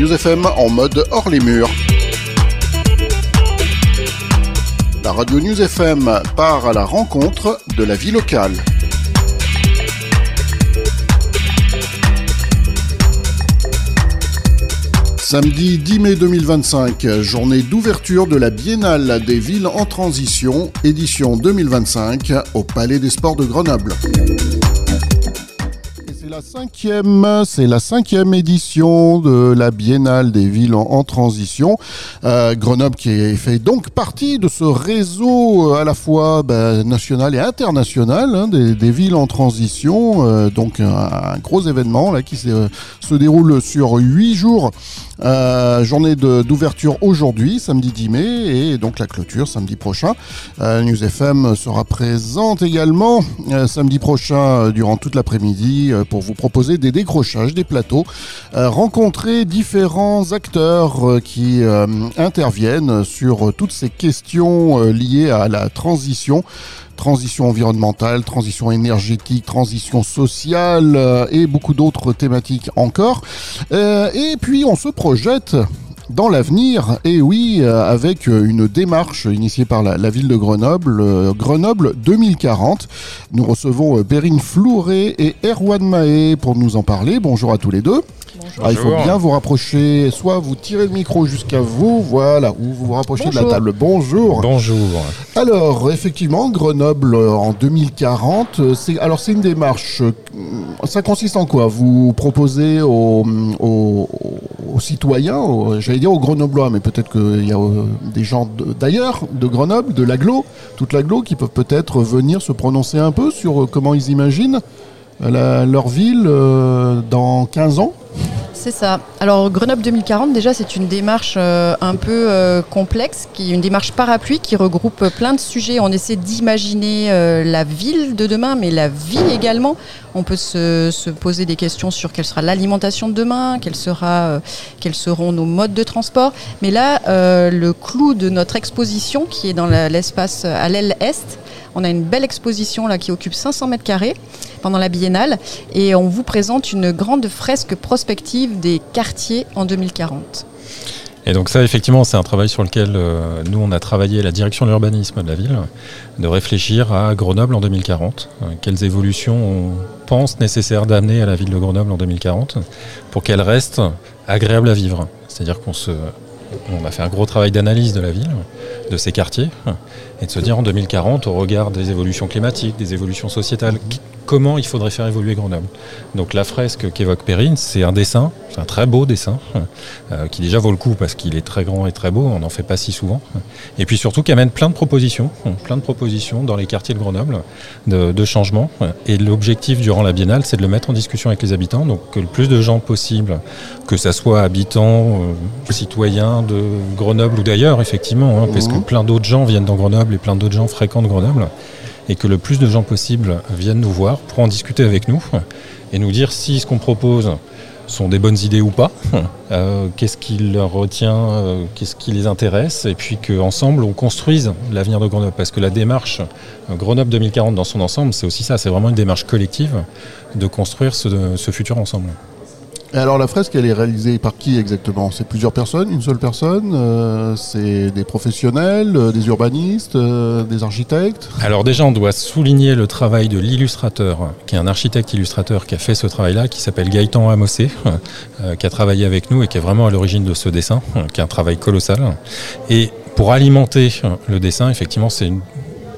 News FM en mode hors les murs. La radio News FM part à la rencontre de la vie locale. Samedi 10 mai 2025, journée d'ouverture de la Biennale des villes en transition, édition 2025, au Palais des Sports de Grenoble. C'est la cinquième édition de la Biennale des villes en transition. Grenoble qui fait donc partie de ce réseau à la fois national et international des villes en transition. Donc un gros événement là qui se déroule sur 8 jours. Journée d'ouverture aujourd'hui, samedi 10 mai, et donc la clôture samedi prochain. News FM sera présente également samedi prochain durant toute l'après-midi pour vous proposer des décrochages, des plateaux, rencontrer différents acteurs qui interviennent sur toutes ces questions liées à la transition environnementale, transition énergétique, transition sociale et beaucoup d'autres thématiques encore. Et puis on se projette dans l'avenir, et oui, avec une démarche initiée par la ville de Grenoble, Grenoble 2040. Nous recevons Perrine Flouret et Erwan Mahé pour nous en parler. Bonjour à tous les deux. Bonjour. Il faut bien vous rapprocher, soit vous tirez le micro jusqu'à vous, voilà, ou vous vous rapprochez de la table. Bonjour. Bonjour. Alors, effectivement, Grenoble en 2040, c'est une démarche, ça consiste en quoi? Vous proposez aux citoyens, j'allais dire aux Grenoblois, mais peut-être qu'il y a des gens d'ailleurs, de Grenoble, de l'agglo, toute l'agglo, qui peuvent peut-être venir se prononcer un peu sur comment ils imaginent leur ville dans 15 ans. C'est ça. Alors Grenoble 2040, déjà c'est une démarche un peu complexe, qui est une démarche parapluie qui regroupe plein de sujets. On essaie d'imaginer la ville de demain, mais la vie également. On peut se poser des questions sur quelle sera l'alimentation de demain, quels seront nos modes de transport. Mais là, le clou de notre exposition, qui est dans l'espace à l'aile Est, on a une belle exposition là qui occupe 500 mètres carrés pendant la biennale, et on vous présente une grande fresque prospective des quartiers en 2040. Et donc ça, effectivement, c'est un travail sur lequel nous, on a travaillé, la direction de l'urbanisme de la ville, de réfléchir à Grenoble en 2040. Quelles évolutions on pense nécessaire d'amener à la ville de Grenoble en 2040 pour qu'elle reste agréable à vivre. C'est-à-dire on a fait un gros travail d'analyse de la ville, de ses quartiers, et de se dire en 2040, au regard des évolutions climatiques, des évolutions sociétales, comment il faudrait faire évoluer Grenoble. Donc la fresque qu'évoque Perrine, c'est un dessin, c'est un très beau dessin, qui déjà vaut le coup parce qu'il est très grand et très beau, on n'en fait pas si souvent. Et puis surtout qui amène plein de propositions dans les quartiers de Grenoble, de changements. Et l'objectif durant la biennale, c'est de le mettre en discussion avec les habitants, donc que le plus de gens possible, que ça soit habitants, citoyens de Grenoble ou d'ailleurs, effectivement, parce que plein d'autres gens viennent dans Grenoble et plein d'autres gens fréquentent Grenoble, et que le plus de gens possible viennent nous voir pour en discuter avec nous et nous dire si ce qu'on propose sont des bonnes idées ou pas, qu'est-ce qui leur retient, qu'est-ce qui les intéresse, et puis qu'ensemble on construise l'avenir de Grenoble. Parce que la démarche Grenoble 2040 dans son ensemble, c'est aussi ça, c'est vraiment une démarche collective de construire ce futur ensemble. Et alors la fresque, elle est réalisée par qui exactement? C'est plusieurs personnes, une seule personne, c'est des professionnels, des urbanistes, des architectes? Alors déjà, on doit souligner le travail de l'illustrateur, qui est un architecte illustrateur qui a fait ce travail-là, qui s'appelle Gaëtan Amossé, qui a travaillé avec nous et qui est vraiment à l'origine de ce dessin, qui est un travail colossal. Et pour alimenter le dessin, effectivement, c'est une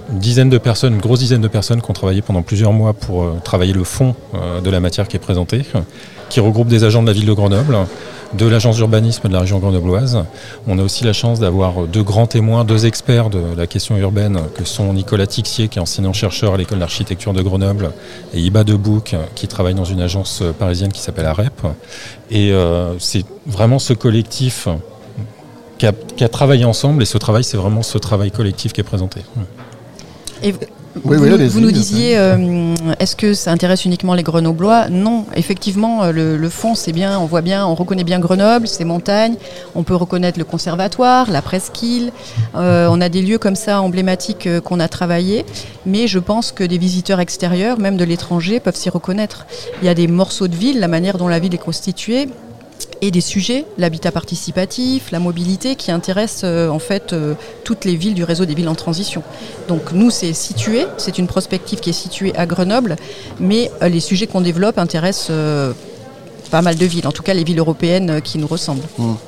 grosse dizaine de personnes qui ont travaillé pendant plusieurs mois pour travailler le fond de la matière qui est présentée, qui regroupe des agents de la ville de Grenoble, de l'agence d'urbanisme de la région grenobloise. On a aussi la chance d'avoir deux grands témoins, deux experts de la question urbaine, que sont Nicolas Tixier, qui est enseignant-chercheur à l'école d'architecture de Grenoble, et Iba Debouc, qui travaille dans une agence parisienne qui s'appelle AREP. Et c'est vraiment ce collectif qui a travaillé ensemble, et ce travail, c'est vraiment ce travail collectif qui est présenté. Et vous nous disiez, est-ce que ça intéresse uniquement les Grenoblois? Non, effectivement, le fond, c'est bien, on reconnaît bien Grenoble, ses montagnes, on peut reconnaître le conservatoire, la presqu'île, on a des lieux comme ça emblématiques qu'on a travaillés, mais je pense que des visiteurs extérieurs, même de l'étranger, peuvent s'y reconnaître. Il y a des morceaux de ville, la manière dont la ville est constituée, et des sujets, l'habitat participatif, la mobilité, qui intéressent toutes les villes du réseau des villes en transition. Donc nous, c'est une prospective qui est située à Grenoble, mais les sujets qu'on développe intéressent pas mal de villes, en tout cas les villes européennes qui nous ressemblent.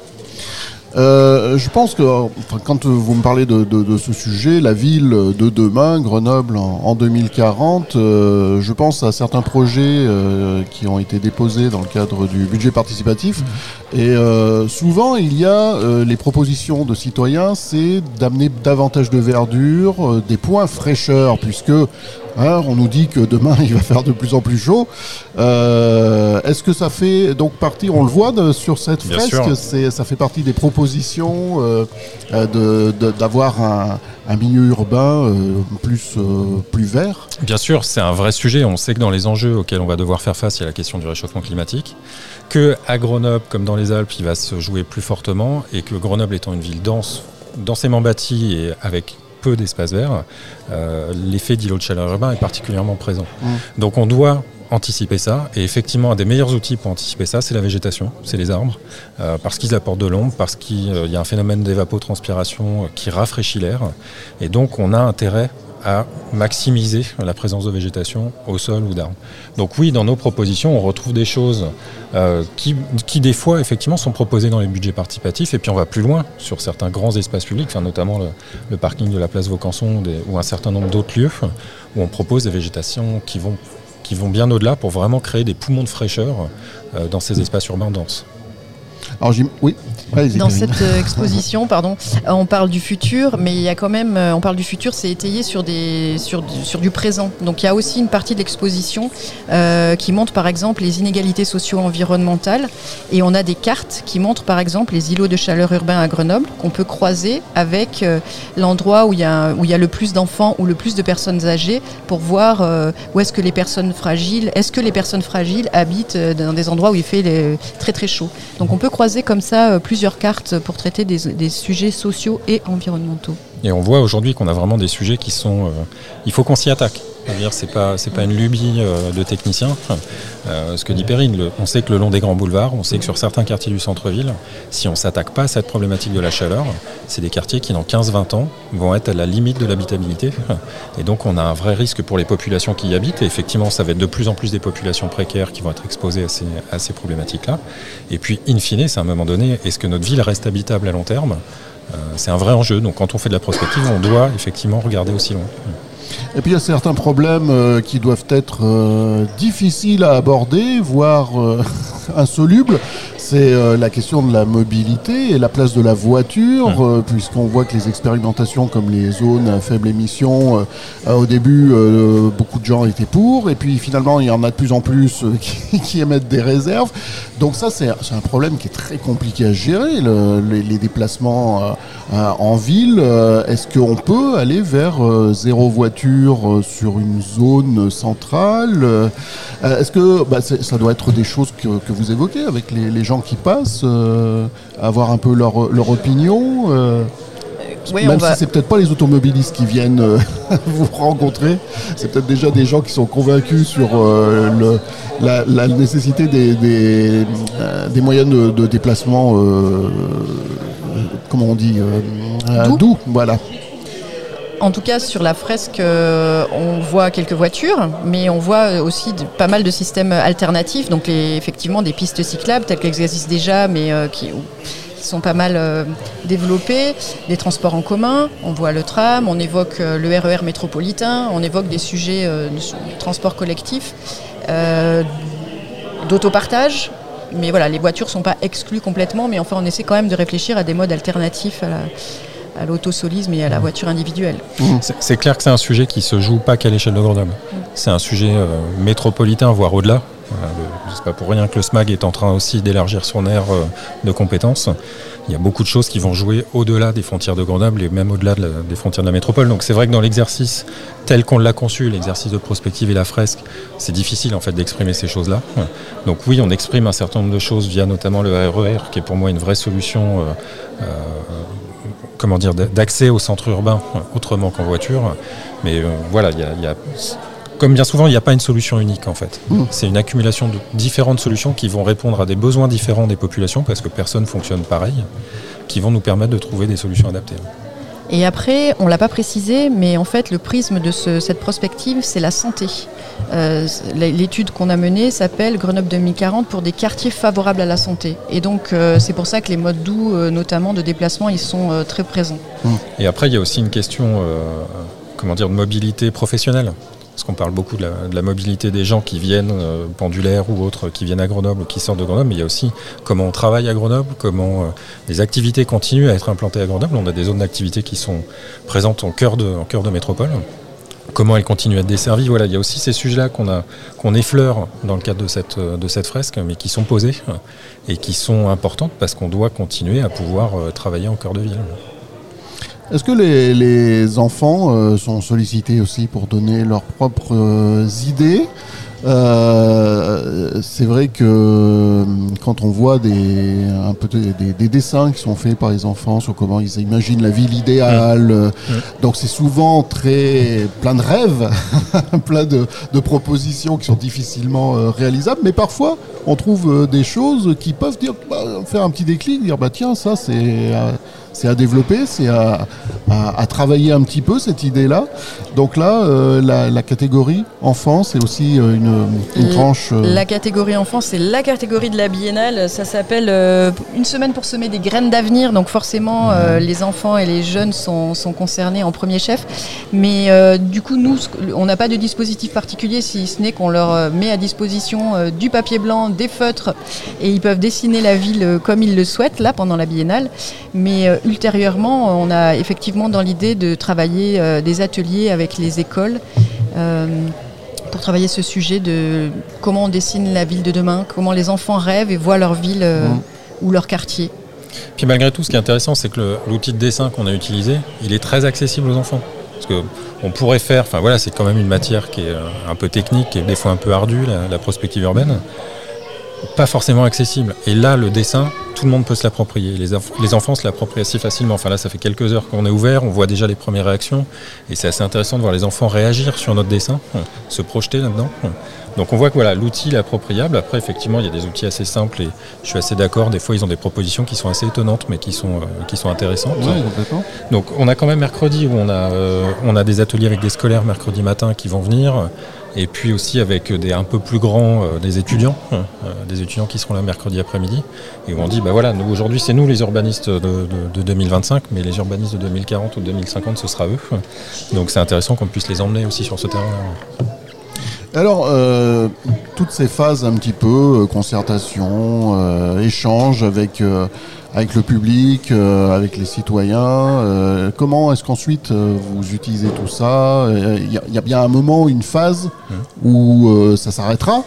Je pense que quand vous me parlez de ce sujet, la ville de demain, Grenoble en 2040, je pense à certains projets qui ont été déposés dans le cadre du budget participatif. Et souvent, il y a les propositions de citoyens, c'est d'amener davantage de verdure, des points fraîcheur, puisque on nous dit que demain il va faire de plus en plus chaud. Est-ce que ça fait donc partie, on le voit sur cette fresque, ça fait partie des propositions d'avoir un milieu urbain plus vert? Bien sûr, c'est un vrai sujet. On sait que dans les enjeux auxquels on va devoir faire face, il y a la question du réchauffement climatique, que à Grenoble, comme dans les Alpes, il va se jouer plus fortement, et que Grenoble étant une ville densément bâtie et avec peu d'espace vert, l'effet d'îlot de chaleur urbain est particulièrement présent. Donc on doit anticiper ça, et effectivement un des meilleurs outils pour anticiper ça, c'est la végétation, c'est les arbres, parce qu'ils apportent de l'ombre, parce qu'il y a un phénomène d'évapotranspiration qui rafraîchit l'air, et donc on a intérêt à maximiser la présence de végétation au sol ou d'arbres. Donc oui, dans nos propositions, on retrouve des choses qui des fois effectivement sont proposées dans les budgets participatifs, et puis on va plus loin sur certains grands espaces publics, notamment le parking de la place Vaucanson ou un certain nombre d'autres lieux où on propose des végétations qui vont bien au-delà pour vraiment créer des poumons de fraîcheur dans ces espaces urbains denses. Alors, oui. Dans cette exposition, on parle du futur, mais il y a quand même, on parle du futur, c'est étayé sur du présent. Donc il y a aussi une partie de l'exposition qui montre par exemple les inégalités socio-environnementales, et on a des cartes qui montrent par exemple les îlots de chaleur urbains à Grenoble qu'on peut croiser avec l'endroit où il y a le plus d'enfants ou le plus de personnes âgées, pour voir où est-ce que les personnes fragiles habitent dans des endroits où il fait très très chaud. Donc on peut croiser comme ça plusieurs cartes pour traiter des sujets sociaux et environnementaux. Et on voit aujourd'hui qu'on a vraiment des sujets qui sont... il faut qu'on s'y attaque. C'est pas une lubie de technicien. Ce que dit Perrine, on sait que le long des grands boulevards, on sait que sur certains quartiers du centre-ville, si on ne s'attaque pas à cette problématique de la chaleur, c'est des quartiers qui dans 15-20 ans vont être à la limite de l'habitabilité. Et donc on a un vrai risque pour les populations qui y habitent. Et effectivement, ça va être de plus en plus des populations précaires qui vont être exposées à ces problématiques-là. Et puis, in fine, c'est à un moment donné, est-ce que notre ville reste habitable à long terme ? C'est un vrai enjeu. Donc quand on fait de la prospective, on doit effectivement regarder aussi loin. Et puis il y a certains problèmes qui doivent être difficiles à aborder, voire insolubles. C'est la question de la mobilité et la place de la voiture, puisqu'on voit que les expérimentations comme les zones à faible émission, au début, beaucoup de gens étaient pour, et puis finalement, il y en a de plus en plus qui émettent des réserves. Donc ça, c'est un problème qui est très compliqué à gérer, les déplacements en ville. Est-ce qu'on peut aller vers zéro voiture sur une zone centrale? Est-ce que ça doit être des choses que vous évoquez avec les gens qui passent, avoir un peu leur opinion, oui, même si c'est peut-être pas les automobilistes qui viennent vous rencontrer, c'est peut-être déjà des gens qui sont convaincus sur la nécessité des moyens de déplacement, comment on dit, doux, voilà. En tout cas, sur la fresque, on voit quelques voitures, mais on voit aussi pas mal de systèmes alternatifs. Donc, effectivement, des pistes cyclables telles qu'elles existent déjà, mais qui sont pas mal développées. Des transports en commun, on voit le tram, on évoque le RER métropolitain, on évoque des sujets de transport collectif, d'autopartage. Mais voilà, les voitures ne sont pas exclues complètement, mais enfin, on essaie quand même de réfléchir à des modes alternatifs à l'autosolisme et à la voiture individuelle. C'est clair que c'est un sujet qui ne se joue pas qu'à l'échelle de Grenoble. C'est un sujet métropolitain, voire au-delà. C'est pas pour rien que le SMAG est en train aussi d'élargir son aire de compétences. Il y a beaucoup de choses qui vont jouer au-delà des frontières de Grenoble et même au-delà des frontières de la métropole. Donc c'est vrai que dans l'exercice tel qu'on l'a conçu, l'exercice de prospective et la fresque, c'est difficile en fait d'exprimer ces choses-là. Donc oui, on exprime un certain nombre de choses via notamment le RER, qui est pour moi une vraie solution d'accès au centre urbain autrement qu'en voiture. Mais voilà, il y a comme bien souvent, il n'y a pas une solution unique en fait. C'est une accumulation de différentes solutions qui vont répondre à des besoins différents des populations, parce que personne ne fonctionne pareil, qui vont nous permettre de trouver des solutions adaptées. Et après, on ne l'a pas précisé, mais en fait, le prisme de cette prospective, c'est la santé. L'étude qu'on a menée s'appelle Grenoble 2040 pour des quartiers favorables à la santé. Et donc, c'est pour ça que les modes doux, notamment de déplacement, ils sont très présents. Et après, il y a aussi une question de mobilité professionnelle. Parce qu'on parle beaucoup de la mobilité des gens qui viennent, pendulaires ou autres, qui viennent à Grenoble ou qui sortent de Grenoble, mais il y a aussi comment on travaille à Grenoble, comment les activités continuent à être implantées à Grenoble. On a des zones d'activité qui sont présentes en cœur de métropole. Comment elles continuent à être desservies. Voilà, il y a aussi ces sujets-là qu'on effleure dans le cadre de cette fresque, mais qui sont posés et qui sont importantes parce qu'on doit continuer à pouvoir travailler en cœur de ville. Est-ce que les enfants sont sollicités aussi pour donner leurs propres idées ? C'est vrai que quand on voit des dessins qui sont faits par les enfants sur comment ils imaginent la ville idéale, donc c'est souvent plein de rêves, plein de propositions qui sont difficilement réalisables, mais parfois on trouve des choses qui peuvent faire un petit déclic, dire tiens, ça c'est à développer, c'est à travailler un petit peu cette idée-là. Donc là, la catégorie enfant, c'est aussi une tranche. La catégorie enfant, c'est la catégorie de la biennale. Ça s'appelle Une semaine pour semer des graines d'avenir. Donc forcément, les enfants et les jeunes sont concernés en premier chef. Mais du coup, nous, on n'a pas de dispositif particulier, si ce n'est qu'on leur met à disposition du papier blanc, des feutres, et ils peuvent dessiner la ville comme ils le souhaitent, là, pendant la biennale. Mais ultérieurement, on a effectivement dans l'idée de travailler des ateliers avec les écoles pour travailler ce sujet de comment on dessine la ville de demain, comment les enfants rêvent et voient leur ville ou leur quartier. Puis malgré tout, ce qui est intéressant, c'est que l'outil de dessin qu'on a utilisé, il est très accessible aux enfants. Parce qu'on pourrait faire, c'est quand même une matière qui est un peu technique et des fois un peu ardue, la prospective urbaine. Pas forcément accessible. Et là, le dessin, tout le monde peut se l'approprier. Les enfants se l'approprient assez facilement. Là, ça fait quelques heures qu'on est ouvert, on voit déjà les premières réactions. Et c'est assez intéressant de voir les enfants réagir sur notre dessin, se projeter là-dedans. Donc on voit que l'outil est appropriable. Après, effectivement, il y a des outils assez simples et je suis assez d'accord. Des fois, ils ont des propositions qui sont assez étonnantes, mais qui sont intéressantes. Oui, complètement. Donc on a quand même mercredi où on a des ateliers avec des scolaires mercredi matin qui vont venir. Et puis aussi avec des un peu plus grands, des étudiants qui seront là mercredi après-midi. Et où on dit, nous aujourd'hui, c'est nous les urbanistes de 2025, mais les urbanistes de 2040 ou de 2050, ce sera eux. Donc c'est intéressant qu'on puisse les emmener aussi sur ce terrain-là. Alors, toutes ces phases un petit peu, concertation, échange avec le public, avec les citoyens, comment est-ce qu'ensuite vous utilisez tout ça ? Il y a bien un moment, une phase où ça s'arrêtera,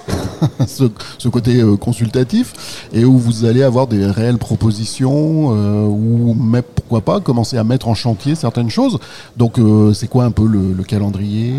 ce côté consultatif, et où vous allez avoir des réelles propositions, ou même, pourquoi pas, commencer à mettre en chantier certaines choses. Donc, c'est quoi un peu le calendrier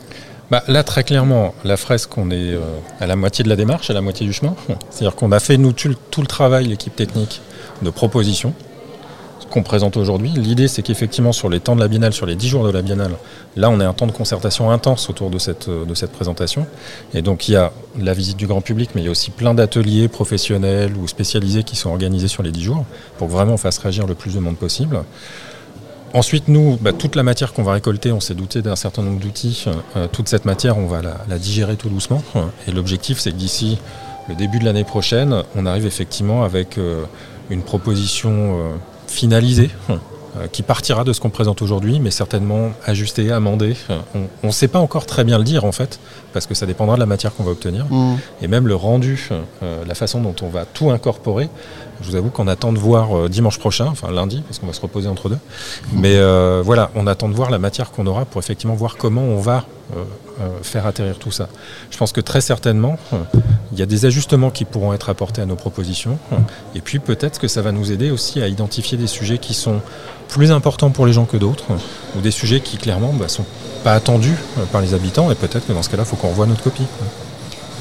Là, très clairement, la fresque, on est à la moitié de la démarche, à la moitié du chemin. C'est-à-dire qu'on a fait, nous, tout le travail, l'équipe technique, de propositions qu'on présente aujourd'hui. L'idée, c'est qu'effectivement, sur les temps de la biennale, sur les 10 jours de la biennale, là, on a un temps de concertation intense autour de cette présentation. Et donc, il y a la visite du grand public, mais il y a aussi plein d'ateliers professionnels ou spécialisés qui sont organisés sur les 10 jours pour que vraiment on fasse réagir le plus de monde possible. Ensuite, nous, toute la matière qu'on va récolter, on s'est doté d'un certain nombre d'outils. Toute cette matière, on va la digérer tout doucement. Et l'objectif, c'est que d'ici le début de l'année prochaine, on arrive effectivement avec une proposition finalisée qui partira de ce qu'on présente aujourd'hui, mais certainement ajustée, amendée. On ne sait pas encore très bien le dire, en fait, parce que ça dépendra de la matière qu'on va obtenir. Et même le rendu, la façon dont on va tout incorporer, je vous avoue qu'on attend de voir dimanche prochain, enfin lundi, parce qu'on va se reposer entre deux. Mais on attend de voir la matière qu'on aura pour effectivement voir comment on va faire atterrir tout ça. Je pense que très certainement, il y a des ajustements qui pourront être apportés à nos propositions. Et puis peut-être que ça va nous aider aussi à identifier des sujets qui sont plus importants pour les gens que d'autres, ou des sujets qui clairement sont pas attendus par les habitants. Et peut-être que dans ce cas-là, il faut qu'on revoie notre copie.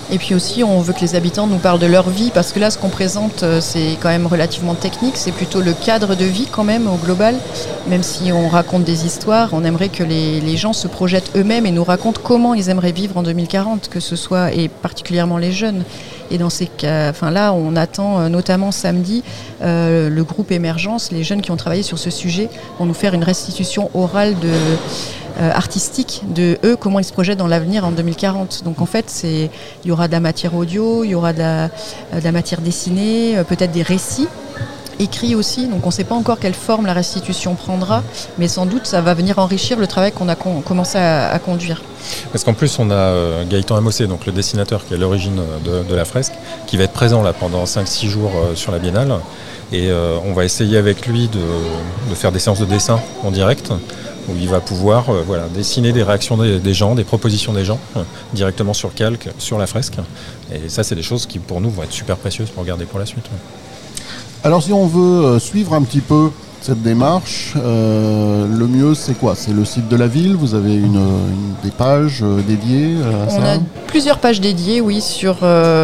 Et puis aussi, on veut que les habitants nous parlent de leur vie, parce que là, ce qu'on présente, c'est quand même relativement technique. C'est plutôt le cadre de vie quand même, au global. Même si on raconte des histoires, on aimerait que les gens se projettent eux-mêmes et nous racontent comment ils aimeraient vivre en 2040, que ce soit, et particulièrement les jeunes. Et dans ces cas, là, on attend notamment samedi le groupe Émergence, les jeunes qui ont travaillé sur ce sujet, vont nous faire une restitution orale artistique de eux, comment ils se projettent dans l'avenir en 2040. Donc en fait, il y aura de la matière audio, il y aura de la matière dessinée, peut-être des récits écrits aussi. Donc on ne sait pas encore quelle forme la restitution prendra, mais sans doute ça va venir enrichir le travail qu'on a commencé à conduire. Parce qu'en plus, on a Gaëtan Amossé, donc le dessinateur qui est à l'origine de la fresque, qui va être présent là pendant 5-6 jours sur la Biennale. Et on va essayer avec lui de faire des séances de dessin en direct, où il va pouvoir dessiner des réactions des gens, des propositions des gens, directement sur calque, sur la fresque. Et ça, c'est des choses qui, pour nous, vont être super précieuses pour regarder pour la suite. Alors, si on veut suivre un petit peu cette démarche, le mieux, c'est quoi? C'est le site de la ville? Vous avez des pages dédiées à ça? On a plusieurs pages dédiées, oui, sur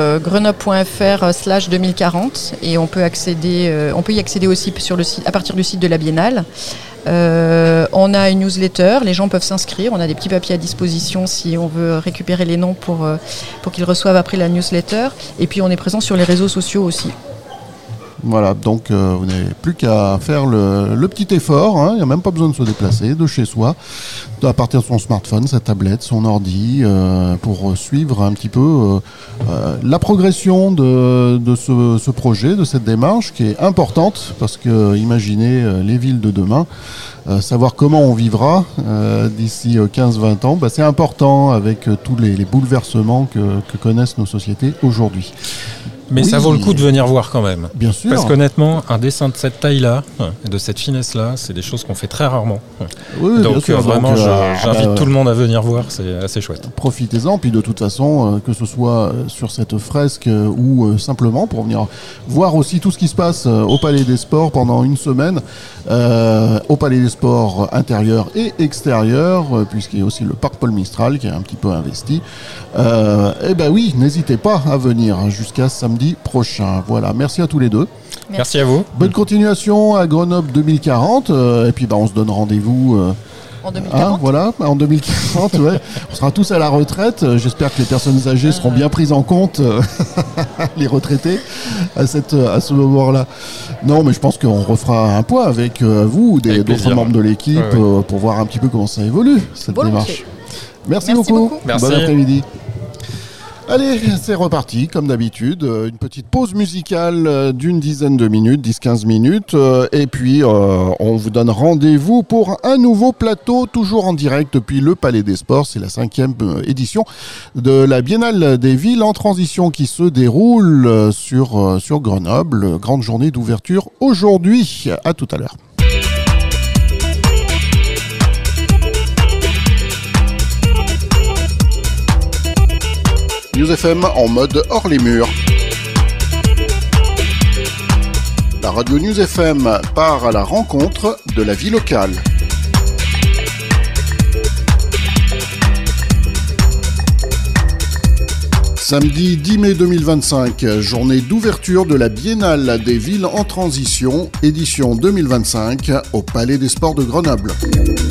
grenoble.fr/2040, et on peut y accéder aussi sur le site, à partir du site de la Biennale. On a une newsletter, les gens peuvent s'inscrire, on a des petits papiers à disposition si on veut récupérer les noms pour qu'ils reçoivent après la newsletter, et puis on est présent sur les réseaux sociaux aussi. Voilà, donc vous n'avez plus qu'à faire le petit effort, hein. Il n'y a même pas besoin de se déplacer de chez soi, à partir de son smartphone, sa tablette, son ordi, pour suivre un petit peu la progression de ce projet, de cette démarche qui est importante, parce que imaginez les villes de demain, savoir comment on vivra d'ici 15-20 ans, c'est important avec tous les bouleversements que connaissent nos sociétés aujourd'hui. Mais oui, ça vaut le coup de venir voir quand même. Bien sûr. Parce qu'honnêtement, un dessin de cette taille-là, de cette finesse-là, c'est des choses qu'on fait très rarement. Oui, donc bien sûr. vraiment, j'invite tout le monde à venir voir, c'est assez chouette. Profitez-en, puis de toute façon, que ce soit sur cette fresque ou simplement pour venir voir aussi tout ce qui se passe au Palais des Sports pendant une semaine, au Palais des Sports intérieur et extérieur, puisqu'il y a aussi le parc Paul Mistral qui est un petit peu investi. Oui, n'hésitez pas à venir jusqu'à samedi prochain. Voilà, merci à tous les deux. Merci à vous. Bonne continuation à Grenoble 2040. Et puis on se donne rendez-vous en 2040. En 2040, ouais. On sera tous à la retraite. J'espère que les personnes âgées seront bien prises en compte, les retraités, à ce moment-là. Non, mais je pense qu'on refera un point avec vous, d'autres membres de l'équipe, pour voir un petit peu comment ça évolue, cette démarche. Merci beaucoup. Merci. Bon après-midi. Allez, c'est reparti, comme d'habitude. Une petite pause musicale d'une dizaine de minutes, 10-15 minutes. Et puis, on vous donne rendez-vous pour un nouveau plateau, toujours en direct depuis le Palais des Sports. C'est la 5e édition de la Biennale des villes en transition qui se déroule sur Grenoble. Grande journée d'ouverture aujourd'hui. À tout à l'heure. News FM en mode hors les murs. La radio News FM part à la rencontre de la vie locale. Samedi 10 mai 2025, journée d'ouverture de la Biennale des villes en transition, édition 2025, au Palais des Sports de Grenoble.